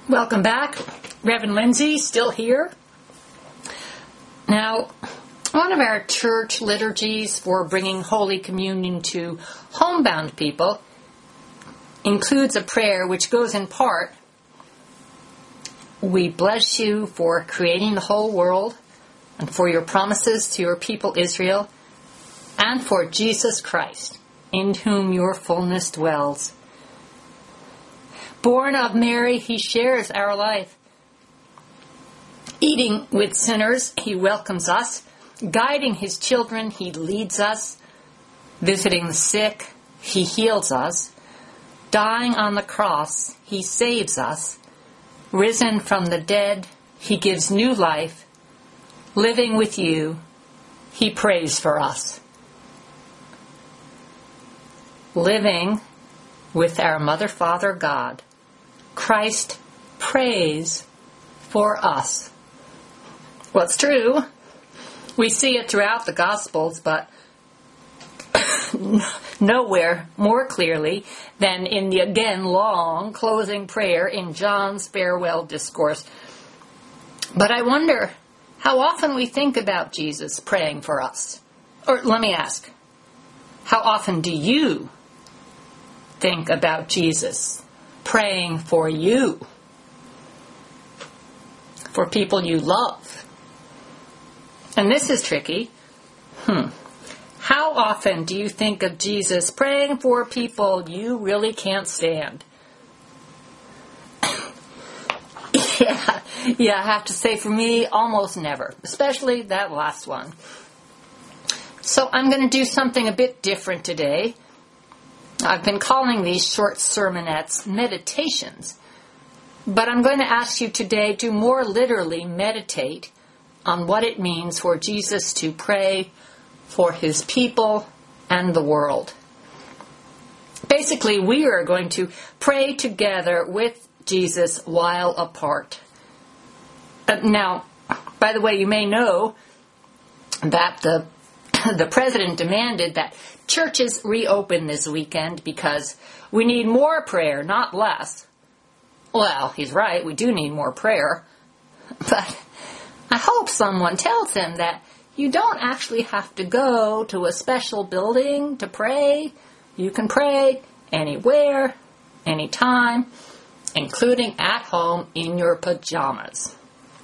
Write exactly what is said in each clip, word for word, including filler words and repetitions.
Welcome back. Reverend Lindsay, still here. Now, one of our church liturgies for bringing Holy Communion to homebound people includes a prayer which goes in part, "We bless you for creating the whole world and for your promises to your people Israel and for Jesus Christ, in whom your fullness dwells. Born of Mary, he shares our life. Eating with sinners, he welcomes us. Guiding his children, he leads us. Visiting the sick, he heals us. Dying on the cross, he saves us. Risen from the dead, he gives new life. Living with you, he prays for us." Living with our Mother, Father, God, Christ prays for us. Well, it's true. We see it throughout the Gospels, but nowhere more clearly than in the again long closing prayer in John's farewell discourse. But I wonder how often we think about Jesus praying for us. Or let me ask, how often do you think about Jesus praying for you, for people you love? And this is tricky. Hmm. How often do you think of Jesus praying for people you really can't stand? yeah, yeah, I have to say for me, almost never, especially that last one. So I'm going to do something a bit different today. I've been calling these short sermonettes meditations, but I'm going to ask you today to more literally meditate on what it means for Jesus to pray for his people and the world. Basically, we are going to pray together with Jesus while apart. Uh, now, by the way, you may know that the the president demanded that churches reopen this weekend because we need more prayer, not less. Well, he's right, we do need more prayer. But I hope someone tells him that you don't actually have to go to a special building to pray. You can pray anywhere, anytime, including at home in your pajamas.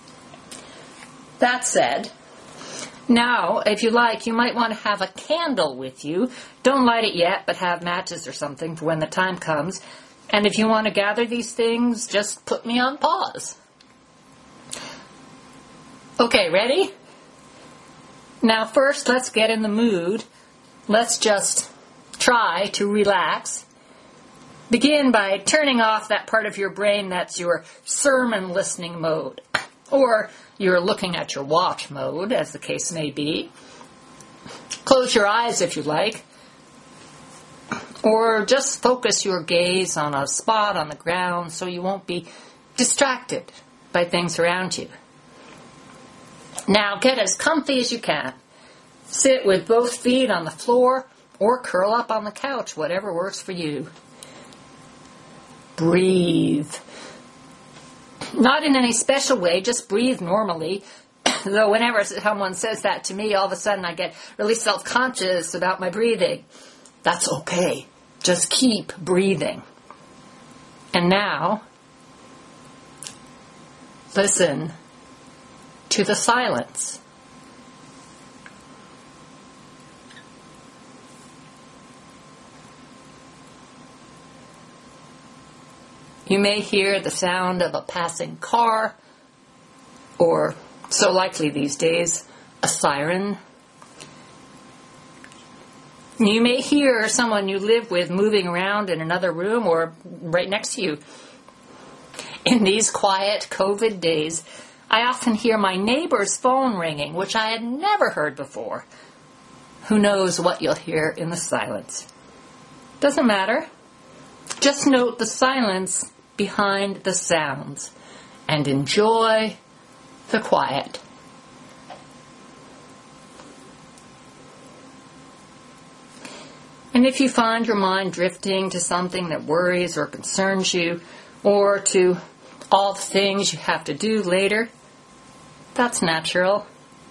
That said, now, if you like, you might want to have a candle with you. Don't light it yet, but have matches or something for when the time comes. And if you want to gather these things, just put me on pause. Okay, ready? Now first, let's get in the mood. Let's just try to relax. Begin by turning off that part of your brain that's your sermon listening mode. Or you're looking at your watch mode, as the case may be. Close your eyes if you like. Or just focus your gaze on a spot on the ground so you won't be distracted by things around you. Now get as comfy as you can. Sit with both feet on the floor or curl up on the couch, whatever works for you. Breathe. Not in any special way, just breathe normally. Though whenever someone says that to me, all of a sudden I get really self-conscious about my breathing. That's okay. Just keep breathing. And now, listen to the silence. You may hear the sound of a passing car, or, so likely these days, a siren. You may hear someone you live with moving around in another room or right next to you. In these quiet COVID days, I often hear my neighbor's phone ringing, which I had never heard before. Who knows what you'll hear in the silence? Doesn't matter. Just note the silence behind the sounds and enjoy the quiet. And if you find your mind drifting to something that worries or concerns you, or to all the things you have to do later. That's natural.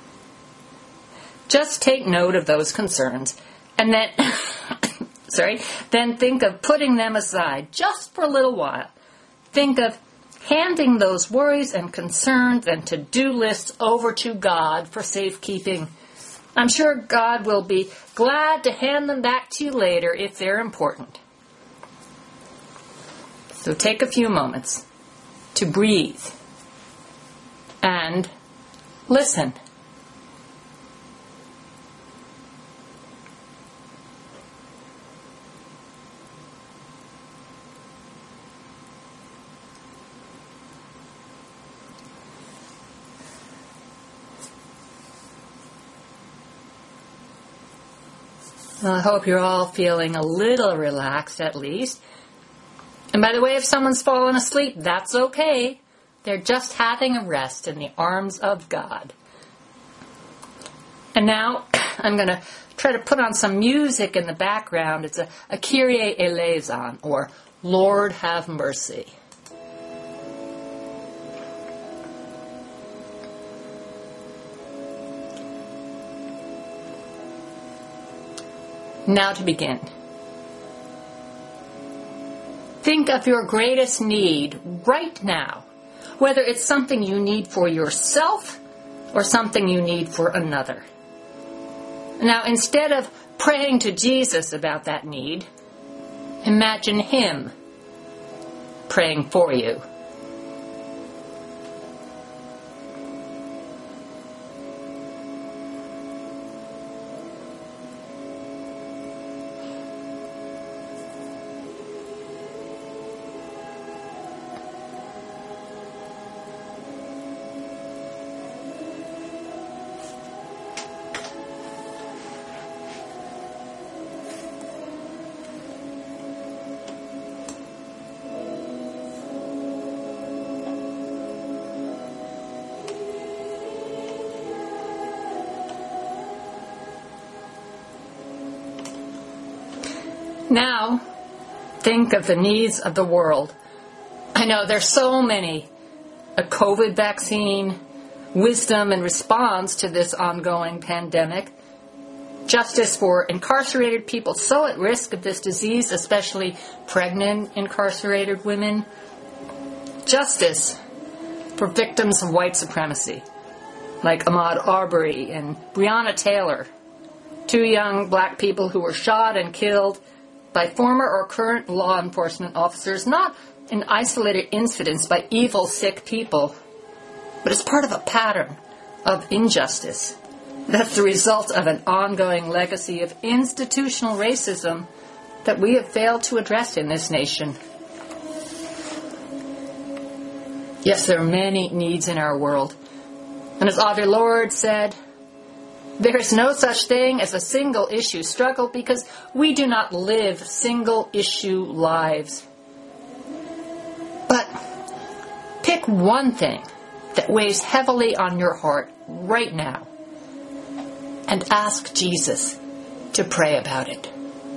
Just take note of those concerns and then, sorry, then think of putting them aside just for a little while. Think of handing those worries and concerns and to-do lists over to God for safekeeping. I'm sure God will be glad to hand them back to you later if they're important. So take a few moments to breathe and listen. Well, I hope you're all feeling a little relaxed at least. And by the way, if someone's fallen asleep, that's okay. They're just having a rest in the arms of God. And now I'm going to try to put on some music in the background. It's a, a Kyrie eleison, or Lord have mercy. Now to begin. Think of your greatest need right now, whether it's something you need for yourself or something you need for another. Now, instead of praying to Jesus about that need, imagine Him praying for you. Now, think of the needs of the world. I know there's so many. A COVID vaccine, wisdom and response to this ongoing pandemic, justice for incarcerated people so at risk of this disease, especially pregnant incarcerated women, justice for victims of white supremacy, like Ahmaud Arbery and Breonna Taylor, two young black people who were shot and killed by former or current law enforcement officers, not in isolated incidents by evil, sick people, but as part of a pattern of injustice that's the result of an ongoing legacy of institutional racism that we have failed to address in this nation. Yes, there are many needs in our world. And as Audre Lorde said, there is no such thing as a single-issue struggle because we do not live single-issue lives. But pick one thing that weighs heavily on your heart right now and ask Jesus to pray about it.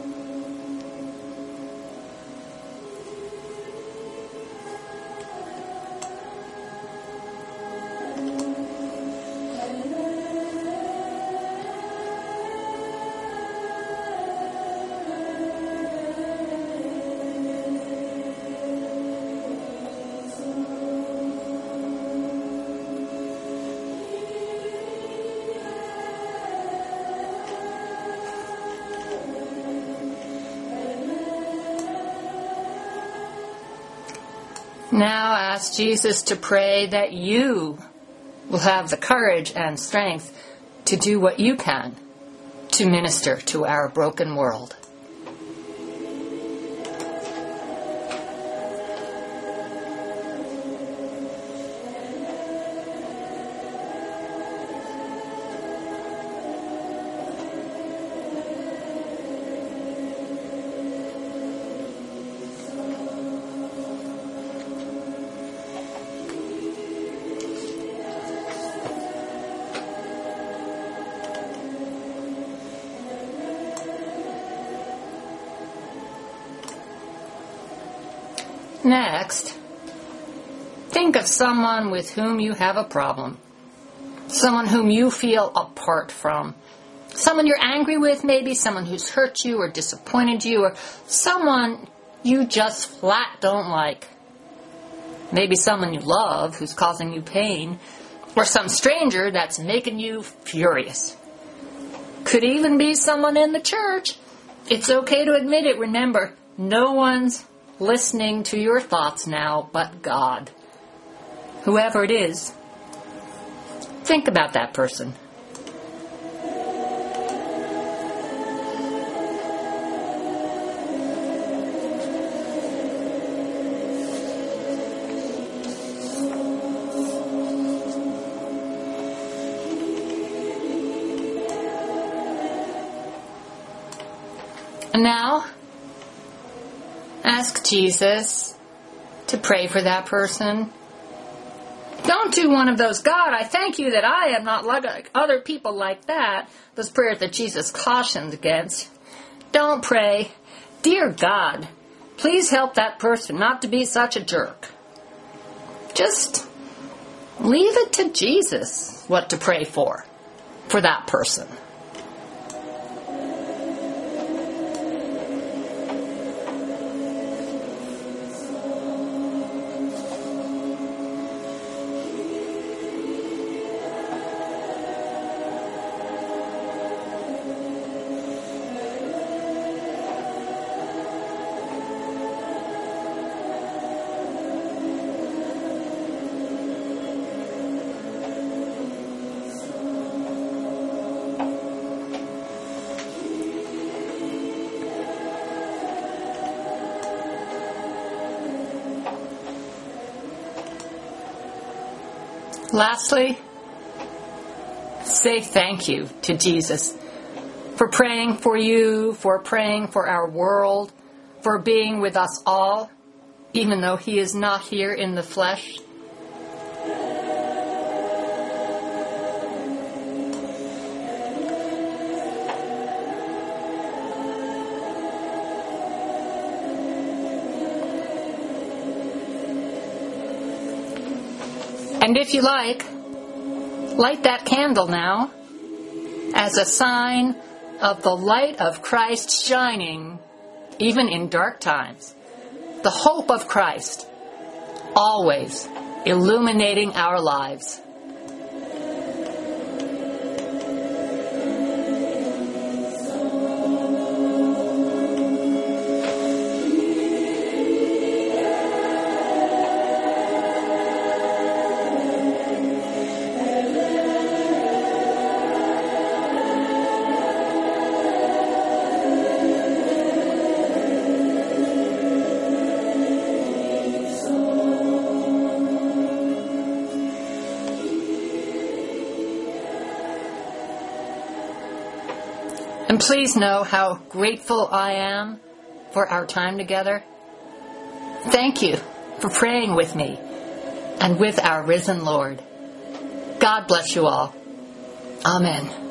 Now ask Jesus to pray that you will have the courage and strength to do what you can to minister to our broken world. Next, Think of someone with whom you have a problem. Someone whom you feel apart from. Someone you're angry with, maybe someone who's hurt you or disappointed you, or someone you just flat don't like. Maybe someone you love who's causing you pain, or some stranger that's making you furious. Could even be someone in the church. It's okay to admit it. Remember, no one's listening to your thoughts now but God. Whoever it is, think about that person. And now, ask Jesus to pray for that person. Don't do one of those, God, I thank you that I am not like other people like that. Those prayers that Jesus cautions against. Don't pray, dear God, please help that person not to be such a jerk. Just leave it to Jesus what to pray for, for that person. Lastly, say thank you to Jesus for praying for you, for praying for our world, for being with us all, even though He is not here in the flesh. And if you like, light that candle now as a sign of the light of Christ shining even in dark times. The hope of Christ always illuminating our lives. And please know how grateful I am for our time together. Thank you for praying with me and with our risen Lord. God bless you all. Amen.